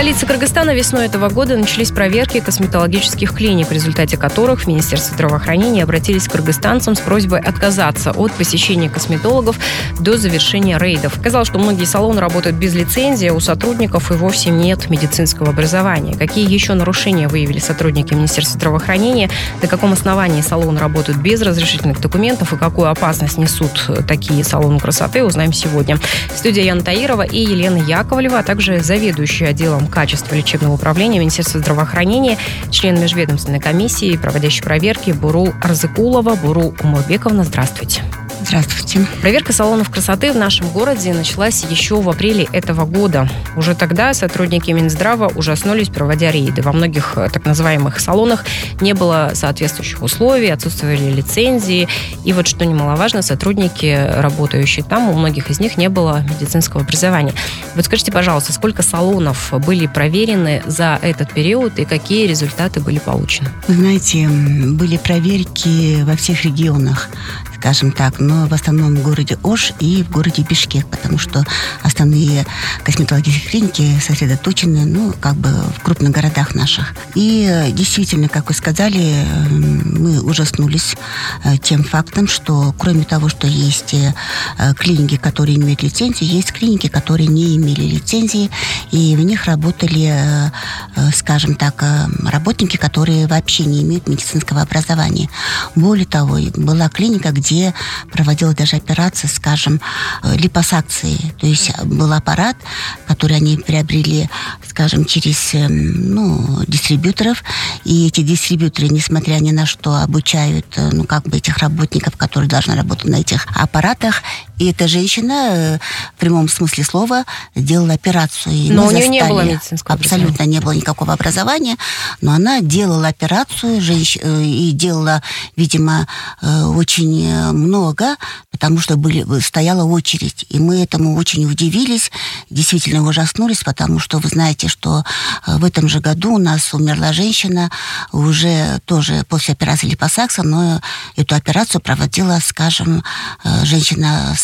столице Кыргызстана весной этого года начались проверки косметологических клиник, в результате которых в Министерство здравоохранения обратились к кыргызстанцам с просьбой отказаться от посещения косметологов до завершения рейдов. Оказалось, что многие салоны работают без лицензии, а у сотрудников и вовсе нет медицинского образования. Какие еще нарушения выявили сотрудники Министерства здравоохранения, на каком основании салоны работают без разрешительных документов и какую опасность несут такие салоны красоты, узнаем сегодня. В студии Яна Таирова и Елена Яковлева, а также заведующая отделом качества лечебного управления Министерства здравоохранения, член межведомственной комиссии, проводящей проверки Бурул Арзыкулова. Бурул Умурбековна, здравствуйте. Здравствуйте. Проверка салонов красоты в нашем городе началась еще в апреле этого года. Уже тогда сотрудники Минздрава ужаснулись, проводя рейды. Во многих так называемых салонах не было соответствующих условий, отсутствовали лицензии. И вот, что немаловажно, сотрудники, работающие там, у многих из них не было медицинского образования. Вот скажите, пожалуйста, сколько салонов были проверены за этот период и какие результаты были получены? Вы знаете, были проверки во всех регионах, скажем так, но в основном в городе Ош и в городе Бишкек, потому что основные косметологические клиники сосредоточены, в крупных городах наших. И действительно, как вы сказали, мы ужаснулись тем фактом, что кроме того, что есть клиники, которые имеют лицензию, есть клиники, которые не имели лицензии, и в них работали, скажем так, работники, которые вообще не имеют медицинского образования. Более того, была клиника, где проводилась даже операция, скажем, липосакции. То есть был аппарат, который они приобрели, скажем, через дистрибьюторов. И эти дистрибьюторы, несмотря ни на что, обучают этих работников, которые должны работать на этих аппаратах. И эта женщина в прямом смысле слова делала операцию. Но у нее не было медицинского образования. Абсолютно не было никакого образования. Но она делала операцию и делала, видимо, очень много, потому что стояла очередь. И мы этому очень удивились, действительно ужаснулись, потому что вы знаете, что в этом же году у нас умерла женщина, уже тоже после операции липосакса, но эту операцию проводила, скажем, женщина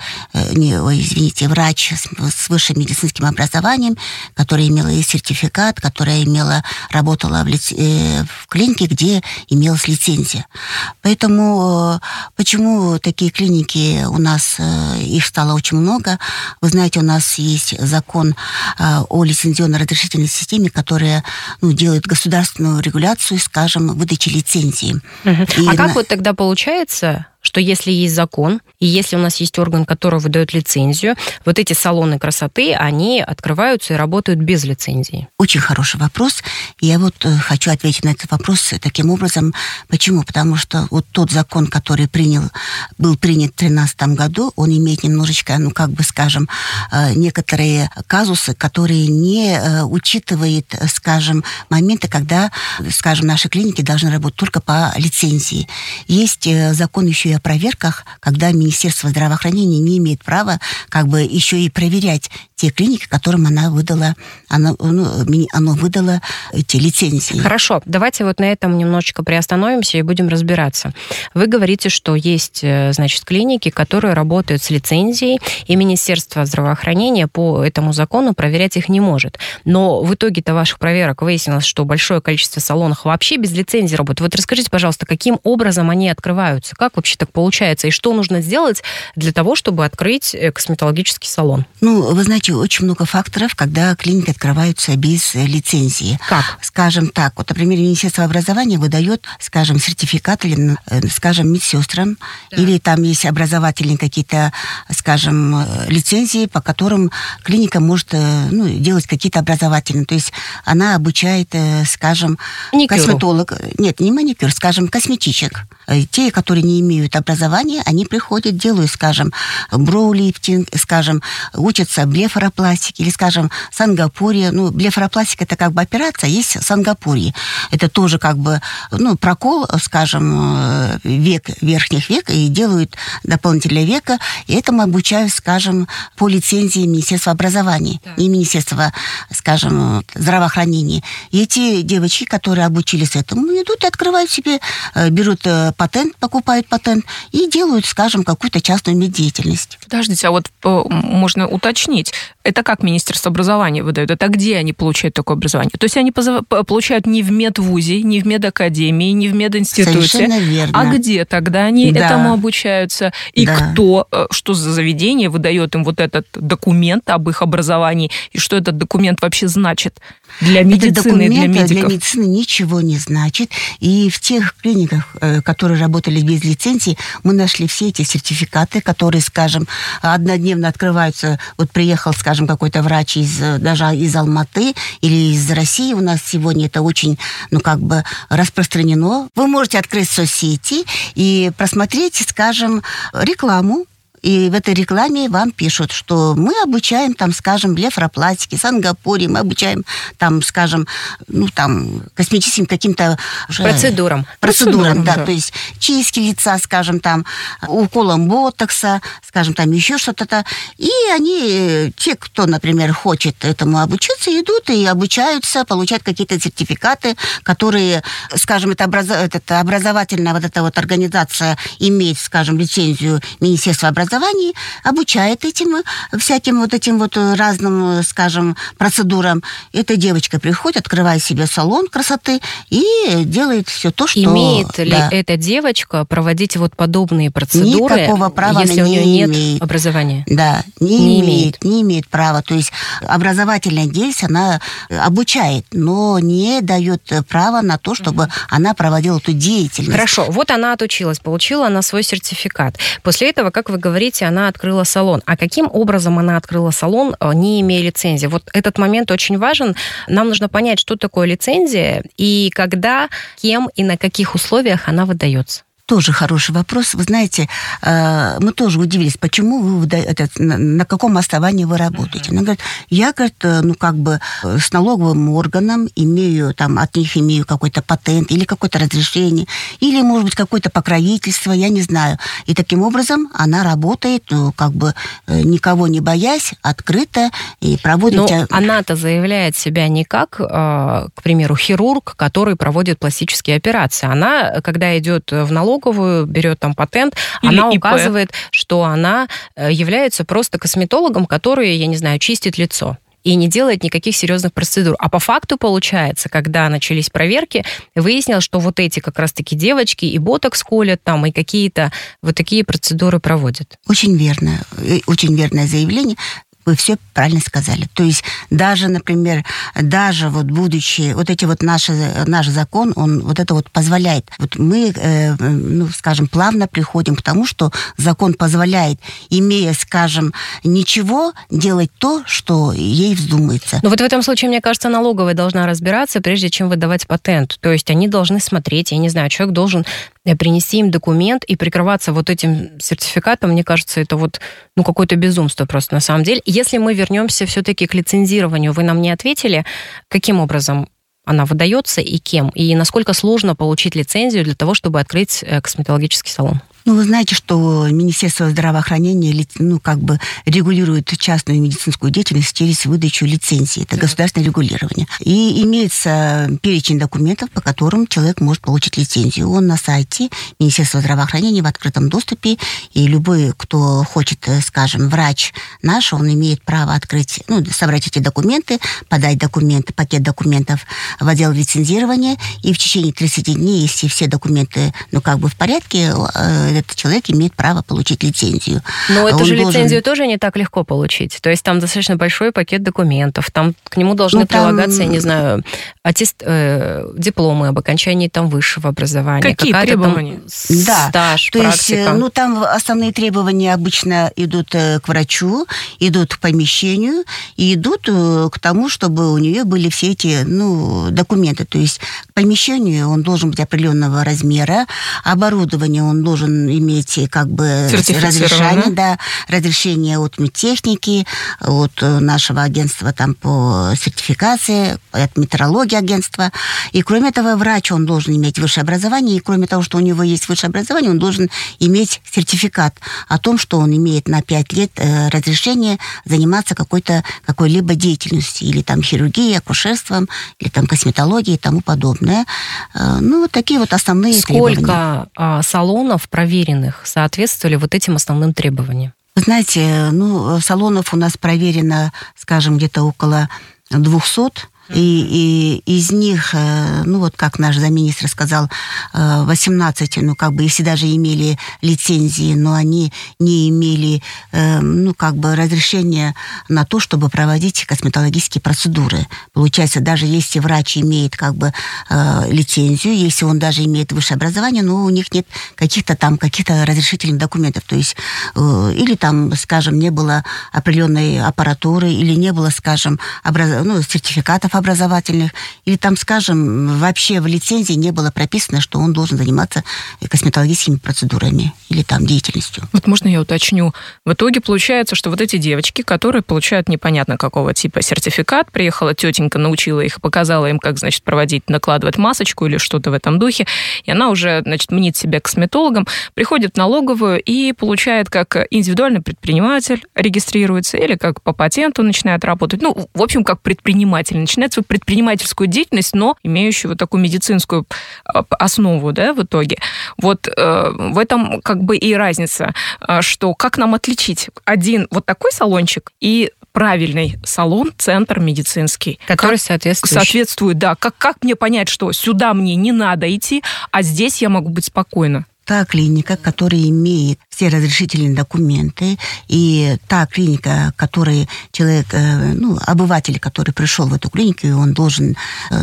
врач с высшим медицинским образованием, которая имела и сертификат, которая работала в клинике, где имелась лицензия. Поэтому почему такие клиники у нас, их стало очень много? Вы знаете, у нас есть закон о лицензионно-разрешительной системе, которая делает государственную регуляцию, скажем, выдачи лицензии. Как вот тогда получается, что если есть закон, и если у нас есть орган, который выдает лицензию, вот эти салоны красоты, они открываются и работают без лицензии? Очень хороший вопрос. Я хочу ответить на этот вопрос таким образом. Почему? Потому что тот закон, который был принят в 2013 году, он имеет немножечко, некоторые казусы, которые не учитывают, моменты, когда, наши клиники должны работать только по лицензии. Есть закон еще и о проверках, когда Министерство здравоохранения не имеет права еще и проверять те клиники, которым оно выдало эти лицензии. Хорошо, давайте на этом немножечко приостановимся и будем разбираться. Вы говорите, что есть, клиники, которые работают с лицензией, и Министерство здравоохранения по этому закону проверять их не может. Но в итоге-то ваших проверок выяснилось, что большое количество салонов вообще без лицензии работает. Расскажите, пожалуйста, каким образом они открываются? Как вообще так получается? И что нужно сделать для того, чтобы открыть косметологический салон? Вы знаете, очень много факторов, когда клиники открываются без лицензии. Как? Скажем так, например, Министерство образования выдает, сертификат или, медсестрам, или там есть образовательные какие-то, лицензии, по которым клиника может делать какие-то образовательные. То есть она обучает, косметолог. Нет, не маникюр, косметичек. Те, которые не имеют образования, они приходят, делают, броу-лифтинг, учатся блефаропластике или, сангапуре. Блефаропластика – это операция, есть сангапуре. Это тоже прокол, верхних век, и делают дополнительное веко, и этому обучают, по лицензии Министерства образования, не Министерства, здравоохранения. И эти девочки, которые обучились этому, идут и открывают себе, берут патент, покупают патент документ и делают, скажем, какую-то частную меддеятельность. Подождите, а вот можно уточнить, это как Министерство образования выдает? Это где они получают такое образование? То есть они получают не в медвузе, не в медакадемии, не в мединституте. Совершенно верно. А где тогда они этому обучаются? И кто, что за заведение выдает им вот этот документ об их образовании? И что этот документ вообще значит для медицины и для медиков? Для медицины ничего не значит. И в тех клиниках, которые работали без лицензии, мы нашли все эти сертификаты, которые, скажем, однодневно открываются. Вот приехал, скажем, какой-то врач даже из Алматы или из России. У нас сегодня это очень, распространено. Вы можете открыть соцсети и просмотреть, скажем, рекламу. И в этой рекламе вам пишут, что мы обучаем, блефаропластике, Сингапуре, мы обучаем, косметическим каким-то... Процедурам, да. То есть чистки лица, уколом ботокса, еще что-то. И они, те, кто, например, хочет этому обучиться, идут и обучаются, получают какие-то сертификаты, которые, это образовательная организация имеет, лицензию Министерства образования, обучает этим всяким разным, процедурам. Эта девочка приходит, открывает себе салон красоты и делает все то, что... Имеет ли эта девочка проводить подобные процедуры, никакого права если она у нее не нет имеет образования? Да, не имеет права. То есть образовательная деятельность, она обучает, но не дает права на то, чтобы она проводила эту деятельность. Хорошо, вот она отучилась, получила она свой сертификат. После этого, как вы говорите, она открыла салон. А каким образом она открыла салон, не имея лицензии? Вот этот момент очень важен. Нам нужно понять, что такое лицензия и когда, кем и на каких условиях она выдается. Тоже хороший вопрос. Вы знаете, мы тоже удивились, почему вы на каком основании вы работаете. Она говорит, я, с налоговым органом от них имею какой-то патент или какое-то разрешение, или, может быть, какое-то покровительство, я не знаю. И таким образом она работает, никого не боясь, открыто и проводит... Но она-то заявляет себя не как, к примеру, хирург, который проводит пластические операции. Она, когда идет в налоговую, берет там патент, или она указывает, что она является просто косметологом, который, я не знаю, чистит лицо и не делает никаких серьезных процедур. А по факту, получается, когда начались проверки, выяснилось, что вот эти как раз-таки девочки и ботокс колят там, и какие-то вот такие процедуры проводят. Очень верно. Очень верное заявление. Вы все правильно сказали. То есть даже, например, будучи, наш закон, он позволяет. Мы, плавно приходим к тому, что закон позволяет, имея, ничего, делать то, что ей вздумается. Но вот в этом случае, мне кажется, налоговая должна разбираться, прежде чем выдавать патент. То есть они должны смотреть, я не знаю, человек должен принести им документ и прикрываться вот этим сертификатом. Мне кажется, это какое-то безумство просто на самом деле. Если мы вернемся все-таки к лицензированию, вы нам не ответили, каким образом она выдается и кем, и насколько сложно получить лицензию для того, чтобы открыть косметологический салон? Вы знаете, что Министерство здравоохранения регулирует частную медицинскую деятельность через выдачу лицензии. Это государственное регулирование. И имеется перечень документов, по которым человек может получить лицензию. Он на сайте Министерства здравоохранения в открытом доступе. И любой, кто хочет, врач наш, он имеет право открыть, собрать эти документы, подать документы, пакет документов в отдел лицензирования. И в течение 30 дней, если все документы, в порядке, этот человек имеет право получить лицензию. Но эту лицензию тоже не так легко получить. То есть там достаточно большой пакет документов, там к нему должны прилагаться, я не знаю, дипломы об окончании высшего образования. Какие требования? Стаж, то практика. есть, там основные требования обычно идут к врачу, идут к помещению и идут к тому, чтобы у нее были все эти, документы. То есть к помещению он должен быть определенного размера, оборудование он должен иметь разрешение от медтехники, от нашего агентства по сертификации, от метрологии агентства. И кроме этого, врач, он должен иметь высшее образование, и кроме того, что у него есть высшее образование, он должен иметь сертификат о том, что он имеет на 5 лет разрешение заниматься какой-либо деятельностью, или хирургией, акушерством, или косметологией и тому подобное. Такие основные требования. Сколько салонов проверили проверенных соответствовали вот этим основным требованиям? Вы знаете, салонов у нас проверено, скажем, где-то около 200. И из них, как наш замминистра сказал, 18, если даже имели лицензии, но они не имели, разрешения на то, чтобы проводить косметологические процедуры. Получается, даже если врач имеет, лицензию, если он даже имеет высшее образование, но у них нет каких-то разрешительных документов. То есть, или там, скажем, не было определенной аппаратуры, или не было, скажем, сертификатов образовательных, или там, скажем, вообще в лицензии не было прописано, что он должен заниматься косметологическими процедурами или там деятельностью. Вот можно я уточню? В итоге получается, что вот эти девочки, которые получают непонятно какого типа сертификат, приехала тетенька, научила их, показала им, как, проводить, накладывать масочку или что-то в этом духе, и она уже, мнит себя косметологом, приходит в налоговую и получает как индивидуальный предприниматель, регистрируется, или как по патенту начинает работать. В общем, как предприниматель, начинает свою предпринимательскую деятельность, но имеющую вот такую медицинскую основу, да, в итоге. Вот в этом и разница, что как нам отличить один вот такой салончик и правильный салон, центр медицинский. Который соответствует, да. Как мне понять, что сюда мне не надо идти, а здесь я могу быть спокойна? Та клиника, которая имеет все разрешительные документы, и та клиника, которой человек, обыватель, который пришел в эту клинику, он должен,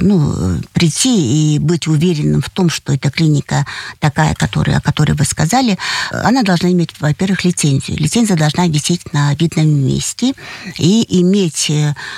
прийти и быть уверенным в том, что эта клиника такая, о которой вы сказали, она должна иметь, во-первых, лицензию. Лицензия должна висеть на видном месте и иметь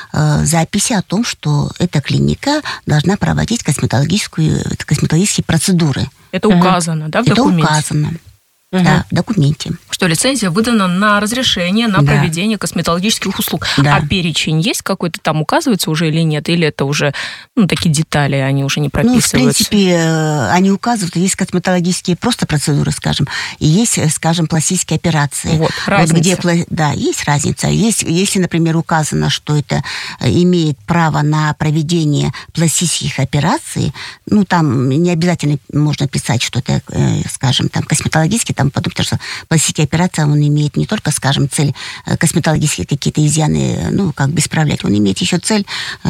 записи о том, что эта клиника должна проводить косметологические процедуры. Это указано, да, в документе? Это указано. Да, в документе. Что лицензия выдана на разрешение на проведение косметологических услуг. Да. А перечень есть какой-то там, указывается уже или нет? Или это уже, такие детали, они уже не прописываются? В принципе, они указывают. Есть косметологические просто процедуры, скажем, и есть, скажем, пластические операции. Вот, разница. Есть разница. Если, например, указано, что это имеет право на проведение пластических операций, там не обязательно можно писать, что это, скажем, там, косметологические, потому что пластические операции, он имеет не только, скажем, цель косметологические какие-то изъяны, исправлять, он имеет еще цель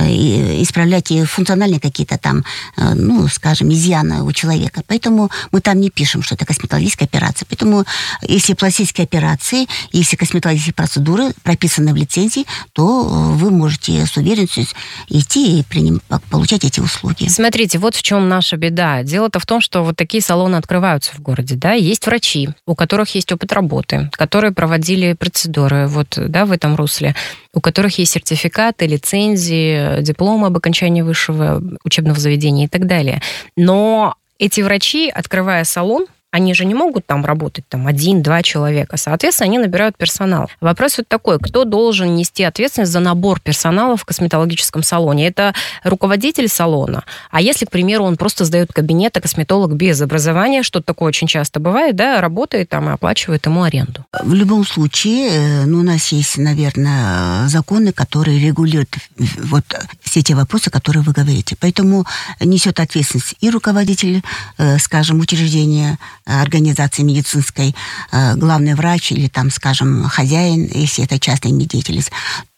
исправлять и функциональные какие-то там, скажем, изъяны у человека. Поэтому мы там не пишем, что это косметологическая операция. Поэтому если пластические операции, если косметологические процедуры прописаны в лицензии, то вы можете с уверенностью идти и получать эти услуги. Смотрите, вот в чем наша беда. Дело-то в том, что вот такие салоны открываются в городе, да, есть врачи, у которых есть опыт работы, которые проводили процедуры в этом русле, у которых есть сертификаты, лицензии, дипломы об окончании высшего учебного заведения и так далее. Но эти врачи, открывая салон, они же не могут там работать 1-2 человека. Соответственно, они набирают персонал. Вопрос вот такой: кто должен нести ответственность за набор персонала в косметологическом салоне? Это руководитель салона. А если, к примеру, он просто сдает кабинет, а косметолог без образования, что такое очень часто бывает, да, работает там и оплачивает ему аренду? В любом случае, у нас есть, наверное, законы, которые регулируют вот все те вопросы, которые вы говорите. Поэтому несет ответственность и руководитель, скажем, учреждения, организации медицинской, главный врач или там, скажем, хозяин, если это частная деятельность,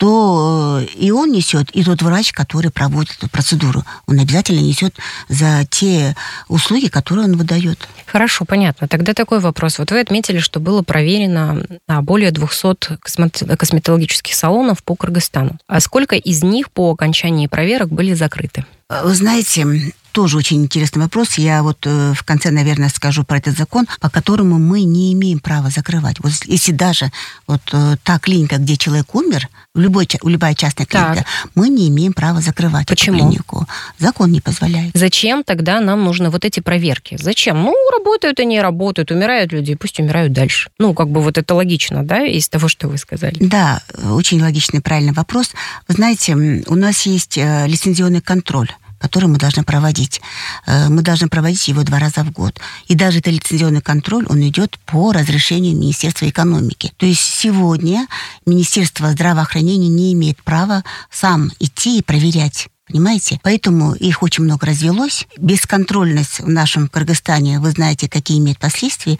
то и он несет, и тот врач, который проводит эту процедуру, он обязательно несет за те услуги, которые он выдает. Хорошо, понятно. Тогда такой вопрос. Вот вы отметили, что было проверено более 200 косметологических салонов по Кыргызстану. А сколько из них по окончании проверок были закрыты? Вы знаете, тоже очень интересный вопрос. Я в конце, наверное, скажу про этот закон, по которому мы не имеем права закрывать. Вот если даже та клиника, где человек умер, любая частная клиника, мы не имеем права закрывать. Почему? Эту клинику. Закон не позволяет. Зачем тогда нам нужны вот эти проверки? Зачем? Работают они, работают, умирают люди, пусть умирают дальше. Это логично, да, из того, что вы сказали? Да, очень логичный, правильный вопрос. Вы знаете, у нас есть лицензионный контроль, который мы должны проводить. Мы должны проводить его 2 раза в год. И даже этот лицензионный контроль, он идет по разрешению Министерства экономики. То есть сегодня Министерство здравоохранения не имеет права сам идти и проверять. понимаете? Поэтому их очень много развелось. Бесконтрольность в нашем Кыргызстане, вы знаете, какие имеет последствия.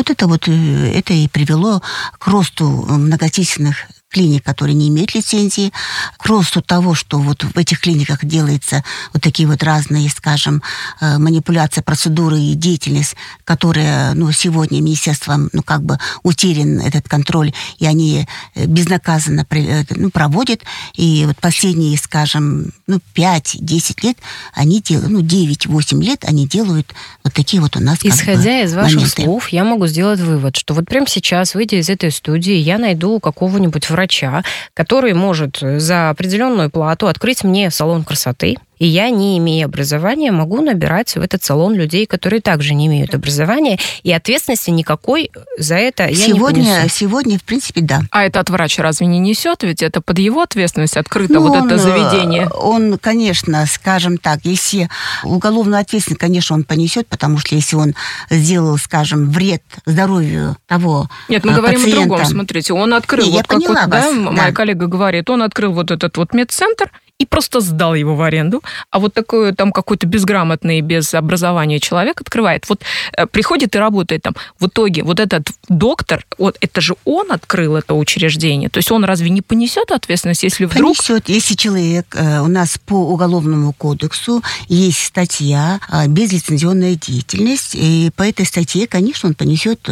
Это и привело к росту многочисленных клиник, которые не имеют лицензии, к росту того, что вот в этих клиниках делается вот такие вот разные, скажем, манипуляции, процедуры и деятельность, которые, сегодня министерством, утерян этот контроль, и они безнаказанно проводят. И вот последние, скажем, 5-10 лет они делают, 9-8 лет они делают вот такие вот у нас Исходя из ваших моменты. слов, я могу сделать вывод, что вот прямо сейчас, выйдя из этой студии, я найду какого-нибудь врача, который может за определенную плату открыть мне салон красоты, и я, не имея образования, могу набирать в этот салон людей, которые также не имеют образования, и ответственности никакой за это я не понесу. Сегодня, в принципе, да. А этот врач разве не несет? Ведь это под его ответственность открыто это заведение. Он, конечно, скажем так, если уголовную ответственность, конечно, он понесет, потому что если он сделал, скажем, вред здоровью того Нет, мы говорим пациента. о другом. Смотрите, он открыл, моя коллега говорит, он открыл вот этот вот медцентр и просто сдал его в аренду. А вот такой там какой-то безграмотный, без образования человек открывает. Вот приходит и работает там. В итоге вот этот доктор, вот это же он открыл это учреждение. То есть он разве не понесет ответственность, если вдруг... Понесет, если человек, у нас по Уголовному кодексу есть статья «Безлицензионная деятельность», и по этой статье, конечно, он понесет,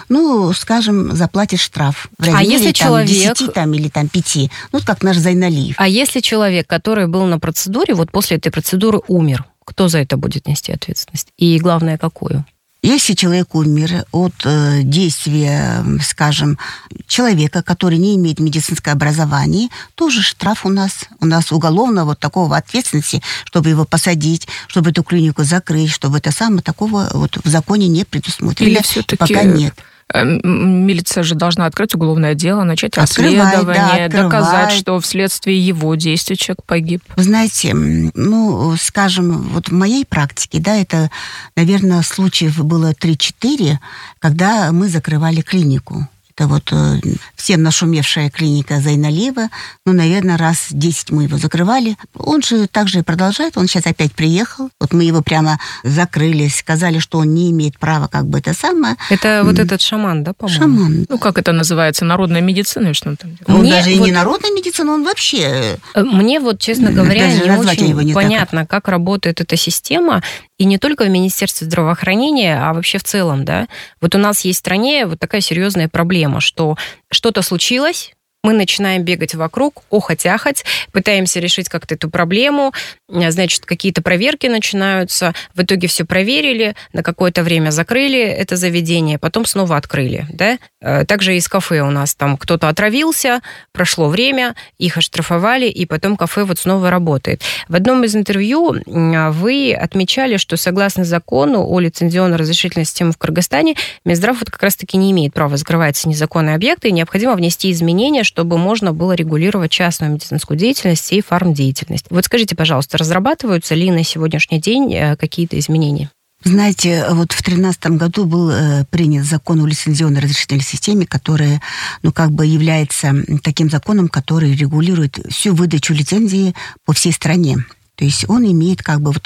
скажем, заплатит штраф в размере 10 или 5, как наш Зайналиев. А если человек, который был на процедуре, вот после этой процедуры умер, кто за это будет нести ответственность? И главное, какую? Если человек умер от действия, скажем, человека, который не имеет медицинского образования, тоже штраф у нас уголовного вот такого ответственности, чтобы его посадить, чтобы эту клинику закрыть, чтобы это самое такого вот в законе не предусмотрено. Или все-таки... Пока нет. Милиция же должна открыть уголовное дело, начать расследование, доказать, что вследствие его действий человек погиб. Вы знаете, скажем, вот в моей практике, это, наверное, случаев было 3-4, когда мы закрывали клинику. Это вот всем нашумевшая клиника Зайналиева. Наверное, раз 10 мы его закрывали. Он же также и продолжает. Он сейчас опять приехал. Вот мы его прямо закрыли, сказали, что он не имеет права это самое. Это вот этот шаман, да, по-моему? Шаман. Как это называется? Народная медицина? Что он там делает? Он даже и не народная медицина, он вообще... Мне честно говоря, не очень понятно, как работает эта система. И не только в Министерстве здравоохранения, а вообще в целом, да. Вот у нас есть в стране вот такая серьезная проблема, что что-то случилось, мы начинаем бегать вокруг, охать-ахать, пытаемся решить как-то эту проблему, значит, какие-то проверки начинаются, в итоге все проверили, на какое-то время закрыли это заведение, потом снова открыли, да. Также из кафе у нас там кто-то отравился, прошло время, их оштрафовали, и потом кафе вот снова работает. В одном из интервью вы отмечали, что согласно закону о лицензионно-разрешительной системе в Кыргызстане, Минздрав вот как раз-таки не имеет права закрывать незаконные объекты, и необходимо внести изменения, чтобы можно было регулировать частную медицинскую деятельность и фармдеятельность. Вот скажите, пожалуйста, разрабатываются ли на сегодняшний день какие-то изменения? Знаете, вот в 2013 году был принят закон о лицензионно-разрешительной системе, который, является таким законом, который регулирует всю выдачу лицензии по всей стране. То есть он имеет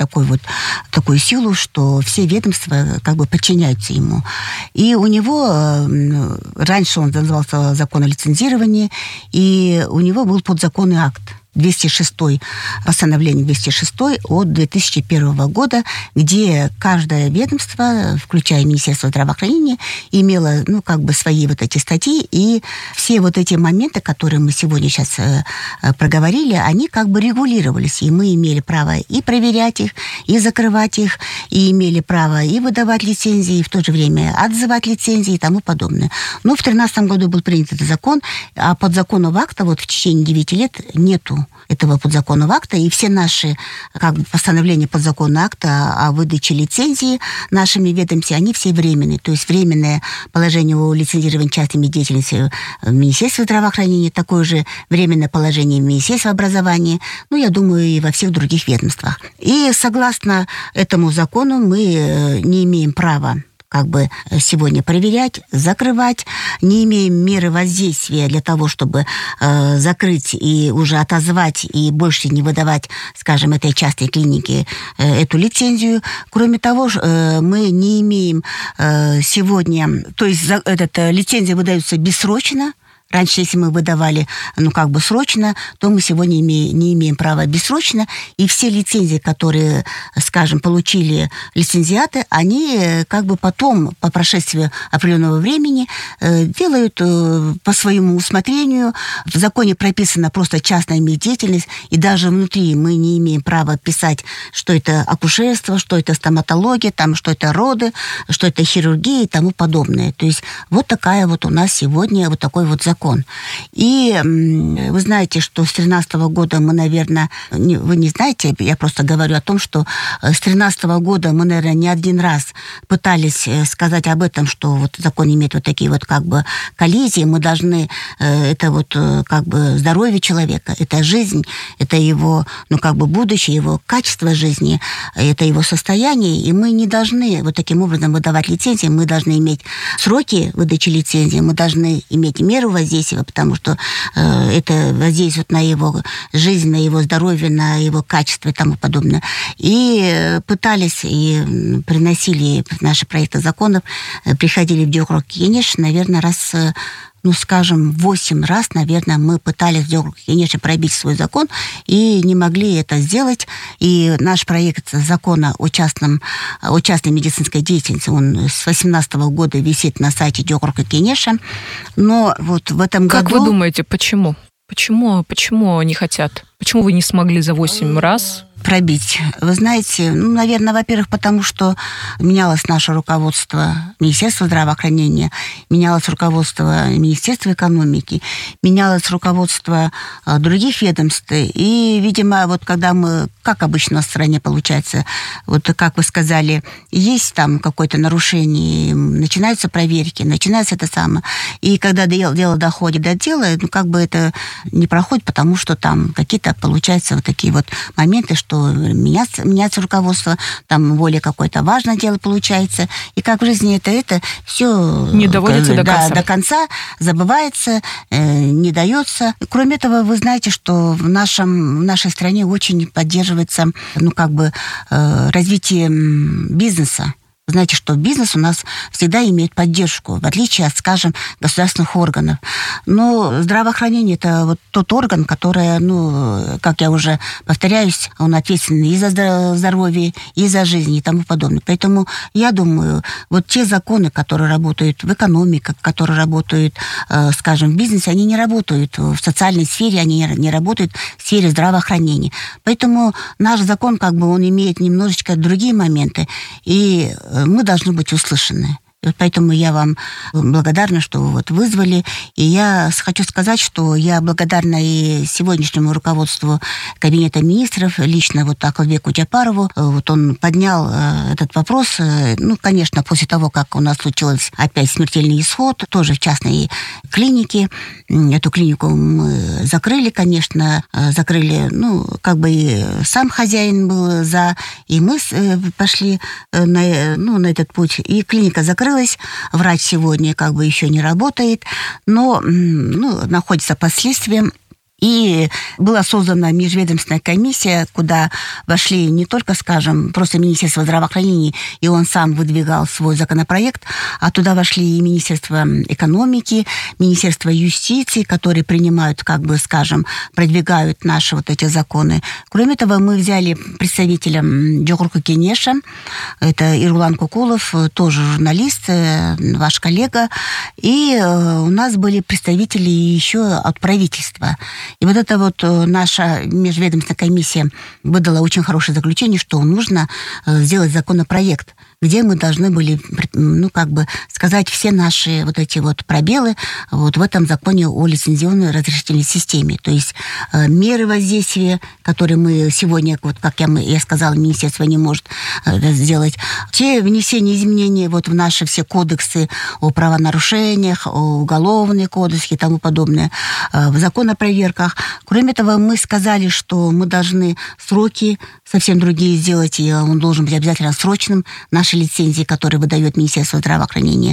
такую силу, что все ведомства подчиняются ему. И у него, раньше он назывался закон о лицензировании, и у него был подзаконный акт. 206, постановление 206 от 2001 года, где каждое ведомство, включая Министерство здравоохранения, имело, свои вот эти статьи, и все вот эти моменты, которые мы сегодня сейчас проговорили, они регулировались, и мы имели право и проверять их, и закрывать их, и имели право и выдавать лицензии, и в то же время отзывать лицензии и тому подобное. Но в 2013 году был принят этот закон, а подзаконного акта в течение 9 лет нету этого подзаконного акта, и все наши постановления подзаконного акта о выдаче лицензии нашими ведомствами, они все временные. То есть временное положение о лицензировании частной деятельности в Министерстве здравоохранения, такое же временное положение в Министерстве образования, я думаю, и во всех других ведомствах. И согласно этому закону мы не имеем права как бы сегодня проверять, закрывать, не имеем меры воздействия для того, чтобы закрыть и уже отозвать и больше не выдавать, скажем, этой частной клинике эту лицензию. Кроме того, мы не имеем сегодня, то есть лицензия выдается бессрочно. Раньше, если мы выдавали, срочно, то мы сегодня не имеем права бессрочно. И все лицензии, которые, скажем, получили лицензиаты, они потом, по прошествии определенного времени, делают по своему усмотрению. В законе прописана просто частная деятельность, и даже внутри мы не имеем права писать, что это акушерство, что это стоматология, что это роды, что это хирургия и тому подобное. То есть вот такая вот у нас сегодня вот такой вот закон. И вы знаете, что с 2013 года мы, наверное, вы не знаете, я просто говорю о том, что с 2013 года мы, наверное, не один раз пытались сказать об этом, что вот закон имеет вот такие вот коллизии, мы должны, это вот здоровье человека, это жизнь, это его, будущее, его качество жизни, это его состояние, и мы не должны вот таким образом выдавать лицензии, мы должны иметь сроки выдачи лицензии, мы должны иметь меру воздействия, потому что это воздействует на его жизнь, на его здоровье, на его качество и тому подобное. И пытались, и приносили наши проекты законов, приходили в Дёгурок-Кенеш, наверное, 8 раз, наверное, мы пытались в Дёгурок-Кенеше пробить свой закон и не могли это сделать. И наш проект закона о частной медицинской деятельности, он с 2018 года висит на сайте Дёгурок-Кенеша. Но вот в этом году... Как вы думаете, почему? Почему не хотят? Почему вы не смогли за 8 раз пробить? Вы знаете, наверное, во-первых, потому что менялось наше руководство Министерства здравоохранения, менялось руководство Министерства экономики, менялось руководство других ведомств. И, видимо, вот когда мы, как обычно в стране получается, вот как вы сказали, есть там какое-то нарушение, начинаются проверки, начинается это самое. И когда дело доходит до дела, это не проходит, потому что там какие-то получаются вот такие вот моменты, что меняется руководство, там более какое-то важное дело получается, и как в жизни это все не доводится до конца, забывается, не дается. Кроме этого, вы знаете, что в нашей стране очень поддерживается, развитие бизнеса. Знаете, что бизнес у нас всегда имеет поддержку, в отличие от, скажем, государственных органов. Но здравоохранение – это вот тот орган, который, как я уже повторяюсь, он ответственен и за здоровье, и за жизнь, и тому подобное. Поэтому я думаю, вот те законы, которые работают в экономике, которые работают, скажем, в бизнесе, они не работают в социальной сфере, они не работают в сфере здравоохранения. Поэтому наш закон, он имеет немножечко другие моменты, и мы должны быть услышаны. И вот поэтому я вам благодарна, что вы вызвали. И я хочу сказать, что я благодарна и сегодняшнему руководству Кабинета министров, лично Акылбеку Джапарову. Он поднял этот вопрос, конечно, после того, как у нас случился опять смертельный исход, тоже в частной клинике. Эту клинику мы закрыли, конечно, и сам хозяин был за, и мы пошли на этот путь. И клиника закрылась. Врач сегодня еще не работает, но находится под следствием. И была создана межведомственная комиссия, куда вошли не только, скажем, просто Министерство здравоохранения, и он сам выдвигал свой законопроект, а туда вошли и Министерство экономики, Министерство юстиции, которые принимают, продвигают наши эти законы. Кроме того, мы взяли представителя Дёгурок-Кенеша, это Ирлан Кукулов, тоже журналист, ваш коллега, и у нас были представители еще от правительства. И наша межведомственная комиссия выдала очень хорошее заключение, что нужно сделать законопроект, где мы должны были, сказать все наши эти пробелы в этом законе о лицензионной разрешительной системе. То есть меры воздействия, которые мы сегодня, как я сказала, министерство не может сделать. Те внесения изменений в наши все кодексы о правонарушениях, о уголовный кодекс и тому подобное, в закон о проверках. Кроме этого, мы сказали, что мы должны сроки совсем другие сделать, и он должен быть обязательно срочным, наши лицензии, которые выдает Министерство здравоохранения.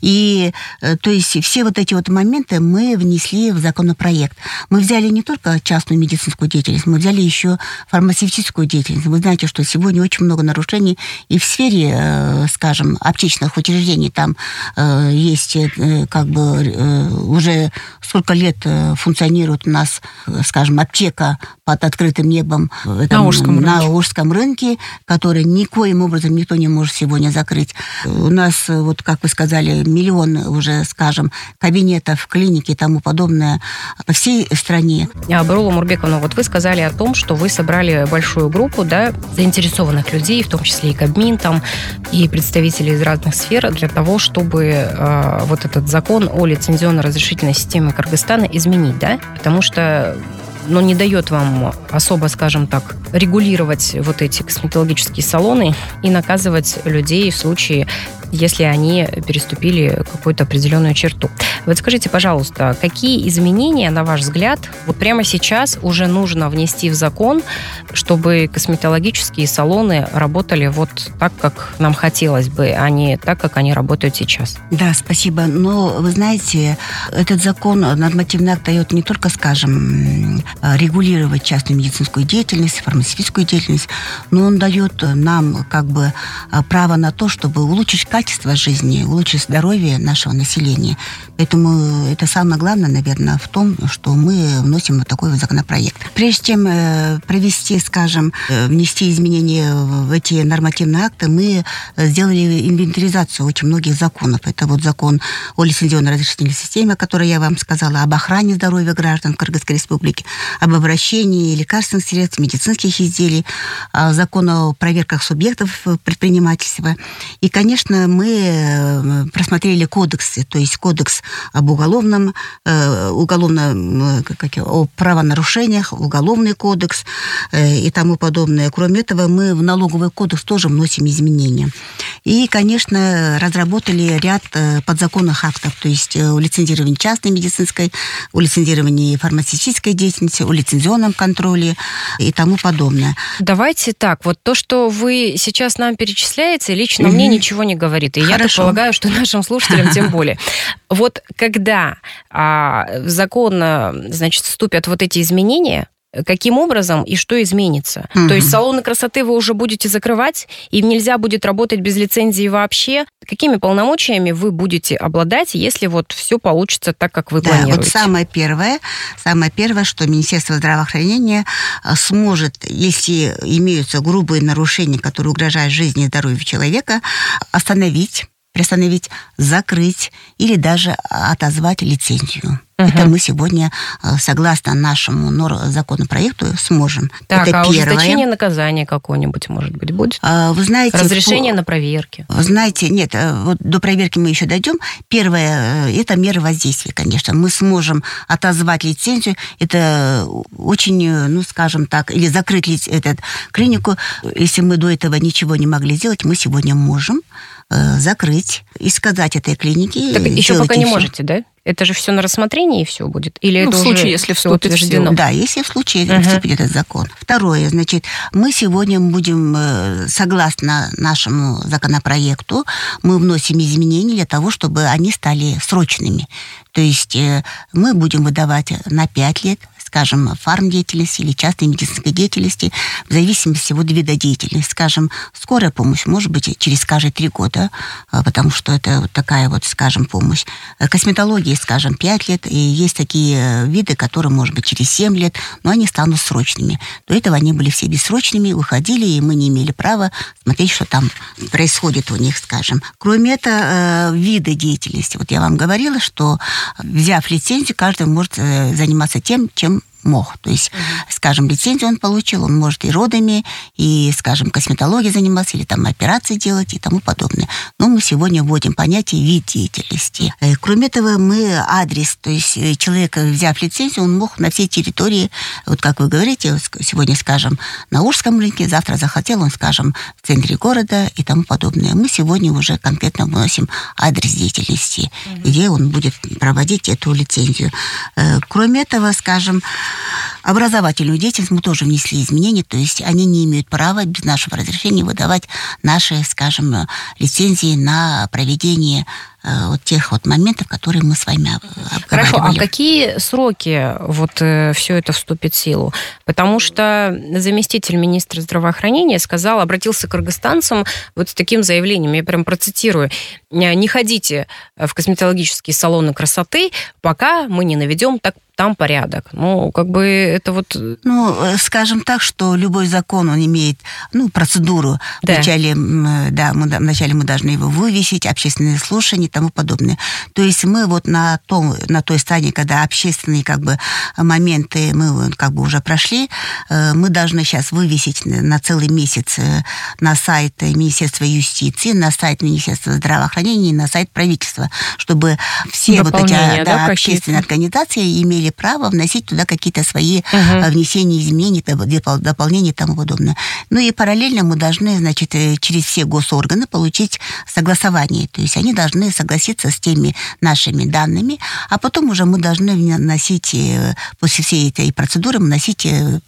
И, то есть, все вот эти вот моменты мы внесли в законопроект. Мы взяли не только частную медицинскую деятельность, мы взяли еще фармацевтическую деятельность. Вы знаете, что сегодня очень много нарушений и в сфере, скажем, аптечных учреждений. Там есть как бы уже сколько лет функционирует у нас, скажем, аптека под открытым небом на Ужском рынке, который никоим образом никто не может сегодня закрыть. У нас, вот как вы сказали, миллион уже, скажем, кабинетов, клиники и тому подобное по всей стране. Барула Мурбековна, вот вы сказали о том, что вы собрали большую группу, да, заинтересованных людей, в том числе и Кабмин, там, и представителей из разных сфер, для того, чтобы вот этот закон о лицензионно-разрешительной системе Кыргызстана изменить, да? Потому что не дает вам особо, скажем так, регулировать вот эти косметологические салоны и наказывать людей в случае, если они переступили какую-то определенную черту. Вот скажите, пожалуйста, какие изменения, на ваш взгляд, вот прямо сейчас уже нужно внести в закон, чтобы косметологические салоны работали вот так, как нам хотелось бы, а не так, как они работают сейчас? Да, спасибо. Но, вы знаете, этот закон, нормативный акт дает не только, скажем, регулировать частную медицинскую деятельность, фармацевтическую деятельность, но он дает нам как бы право на то, чтобы улучшить качество жизни, улучшить здоровье нашего населения. Поэтому это самое главное, наверное, в том, что мы вносим вот такой вот законопроект. Прежде чем провести, скажем, внести изменения в эти нормативные акты, мы сделали инвентаризацию очень многих законов. Это вот закон о лицензионно-разрешительной системе, о которой я вам сказала, об охране здоровья граждан Кыргызской Республики, об обращении лекарственных средств, медицинских изделий, закон о проверках субъектов предпринимательства. И, конечно, мы просмотрели кодексы, то есть кодекс об уголовном, о правонарушениях, уголовный кодекс и тому подобное. Кроме этого, мы в налоговый кодекс тоже вносим изменения. И, конечно, разработали ряд подзаконных актов, то есть о лицензировании частной медицинской, о лицензировании фармацевтической деятельности, о лицензионном контроле и тому подобное. Давайте так, вот то, что вы сейчас нам перечисляете, лично мне ничего не говорит. И я так полагаю, что нашим слушателям тем более. Вот когда в закон, значит, вступят вот эти изменения, каким образом и что изменится? То есть салоны красоты вы уже будете закрывать, им нельзя будет работать без лицензии вообще. Какими полномочиями вы будете обладать, если вот все получится так, как вы планируете? Вот самое первое, что Министерство здравоохранения сможет, если имеются грубые нарушения, которые угрожают жизни и здоровью человека, приостановить, закрыть или даже отозвать лицензию. Это мы сегодня, согласно нашему законопроекту, сможем. Так, это ужесточение наказания какое-нибудь, может быть, будет? Вы знаете, разрешение на проверки? Знаете, нет, вот до проверки мы еще дойдем. Первое, это меры воздействия, конечно. Мы сможем отозвать лицензию. Это очень, скажем так, или закрыть эту клинику. Если мы до этого ничего не могли сделать, мы сегодня можем закрыть и сказать этой клинике. Так еще пока не можете, да? Это же все на рассмотрении и все будет? Или это в случае, если вступит в силу. Да, если в случае вступит этот закон. Второе, значит, мы сегодня будем, согласно нашему законопроекту, мы вносим изменения для того, чтобы они стали срочными. То есть мы будем выдавать на 5 лет, скажем, фармдеятельности или частной медицинской деятельности, в зависимости от вида деятельности. Скажем, скорая помощь, может быть, через каждые 3 года, потому что это вот такая вот, скажем, помощь. Косметология, скажем, 5 лет, и есть такие виды, которые, может быть, через 7 лет, но они станут срочными. До этого они были все бессрочными, уходили, и мы не имели права смотреть, что там происходит у них, скажем. Кроме этого, виды деятельности. Вот я вам говорила, что, взяв лицензию, каждый может заниматься тем, чем мог. То есть, скажем, лицензию он получил, он может и родами, и, скажем, косметологией заниматься, или там операции делать и тому подобное. Но мы сегодня вводим понятие вид деятельности. Кроме этого, мы адрес, то есть человек, взяв лицензию, он мог на всей территории, вот как вы говорите, сегодня, скажем, на Ужском рынке, завтра захотел он, скажем, в центре города и тому подобное. Мы сегодня уже конкретно вносим адрес деятельности, где он будет проводить эту лицензию. Кроме этого, скажем, образовательную деятельность мы тоже внесли изменения, то есть они не имеют права без нашего разрешения выдавать наши, скажем, лицензии на проведение вот тех вот моментов, которые мы с вами обговаривали. Хорошо, а какие сроки вот все это вступит в силу? Потому что заместитель министра здравоохранения обратился к кыргызстанцам вот с таким заявлением, я прям процитирую: «Не ходите в косметологические салоны красоты, пока мы не наведем там порядок». Ну, как бы это вот... Ну, скажем так, что любой закон, он имеет, процедуру. Да. Вначале мы должны его вывесить, общественные слушания и тому подобное. То есть мы вот на той стадии, когда общественные моменты мы уже прошли, мы должны сейчас вывесить на целый месяц на сайт Министерства юстиции, на сайт Министерства здравоохранения и на сайт правительства, чтобы все вот эти общественные организации имели право вносить туда какие-то свои внесения, изменения, дополнения и тому подобное. Ну и параллельно мы должны, через все госорганы получить согласование. То есть они должны согласиться с теми нашими данными, а потом уже мы должны вносить, после всей этой процедуры, вносить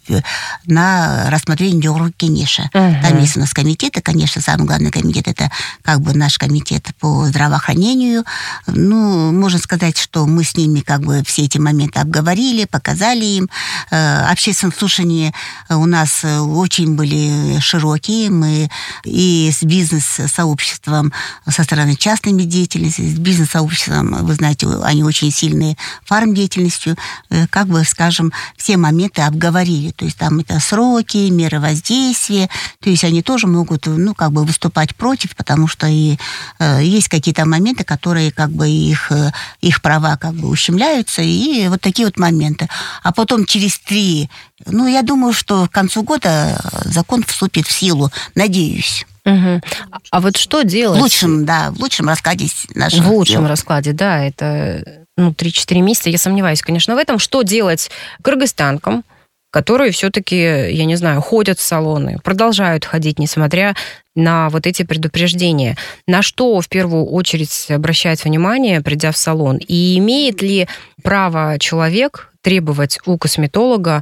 на рассмотрение Дёгру Кенеша. Там есть у нас комитеты, конечно, самый главный комитет — это наш комитет по здравоохранению. Ну, можно сказать, что мы с ними все эти моменты обговорили, показали им. Общественные слушания у нас очень были широкие. Мы и с бизнес-сообществом со стороны частной деятельности, с бизнес-сообществом, вы знаете, они очень сильные фармдеятельностью, все моменты обговорили. То есть там это сроки, меры воздействия. То есть они тоже могут, выступать против, потому что и есть какие-то моменты, которые их права ущемляются, и вот такие вот моменты. А потом через 3, я думаю, что к концу года закон вступит в силу, надеюсь. Угу. А вот что делать? В лучшем раскладе нашего. В лучшем раскладе, да, это 3-4 месяца. Я сомневаюсь, конечно, в этом. Что делать кыргызстанкам, которые все-таки, я не знаю, ходят в салоны, продолжают ходить, несмотря на вот эти предупреждения? На что в первую очередь обращать внимание, придя в салон? И имеет ли право человек требовать у косметолога,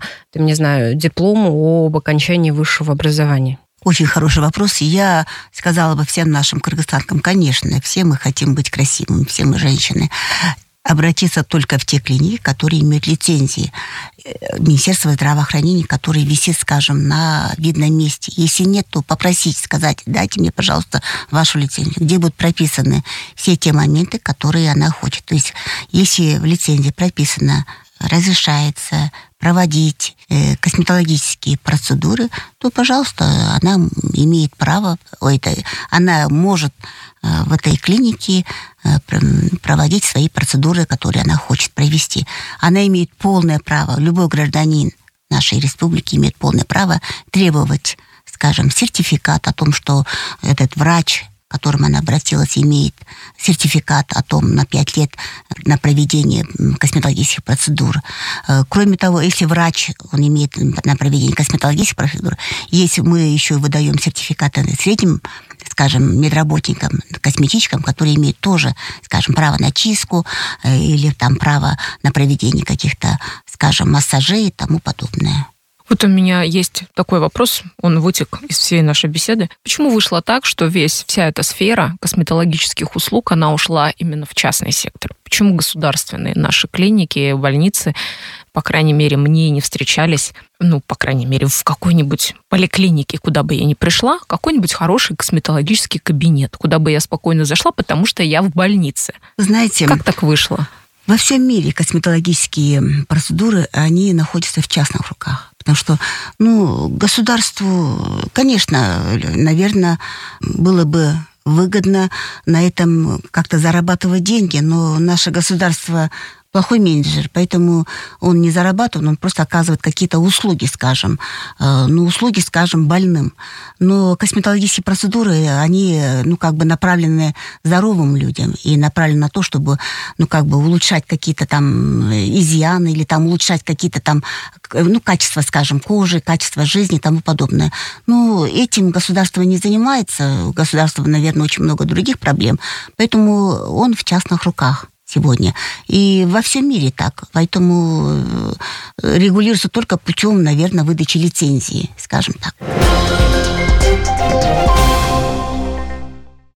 диплому об окончании высшего образования? Очень хороший вопрос. Я сказала бы всем нашим кыргызстанкам, конечно, все мы хотим быть красивыми, все мы женщины. Обратиться только в те клиники, которые имеют лицензии Министерства здравоохранения, который висит, на видном месте. Если нет, то попросить, сказать: дайте мне, пожалуйста, вашу лицензию, где будут прописаны все те моменты, которые она хочет. То есть, если в лицензии прописано разрешается проводить косметологические процедуры, то, пожалуйста, она имеет право, она может в этой клинике проводить свои процедуры, которые она хочет провести. Она имеет полное право, любой гражданин нашей республики имеет полное право требовать, сертификат о том, что этот врач, к которому она обратилась, имеет сертификат о том на 5 лет на проведение косметологических процедур. Кроме того, если врач, он имеет на проведение косметологических процедур, если мы еще выдаем сертификаты средним, медработникам, косметичкам, которые имеют тоже, право на чистку или право на проведение каких-то, массажей и тому подобное. Вот у меня есть такой вопрос, он вытек из всей нашей беседы. Почему вышло так, что вся эта сфера косметологических услуг, она ушла именно в частный сектор? Почему государственные наши клиники, больницы, по крайней мере, мне не встречались, по крайней мере, в какой-нибудь поликлинике, куда бы я ни пришла, какой-нибудь хороший косметологический кабинет, куда бы я спокойно зашла, потому что я в больнице. Знаете, как так вышло? Во всем мире косметологические процедуры, они находятся в частных руках. Потому что, государству, конечно, наверное, было бы выгодно на этом как-то зарабатывать деньги, но наше государство плохой менеджер, поэтому он не зарабатывает, он просто оказывает какие-то услуги, больным. Но косметологические процедуры, они, направлены здоровым людям и направлены на то, чтобы, улучшать какие-то изъяны или улучшать какие-то качества, кожи, качество жизни и тому подобное. Этим государство не занимается. У государства, наверное, очень много других проблем, поэтому он в частных руках сегодня. И во всем мире так. Поэтому регулируется только путем, наверное, выдачи лицензии, скажем так.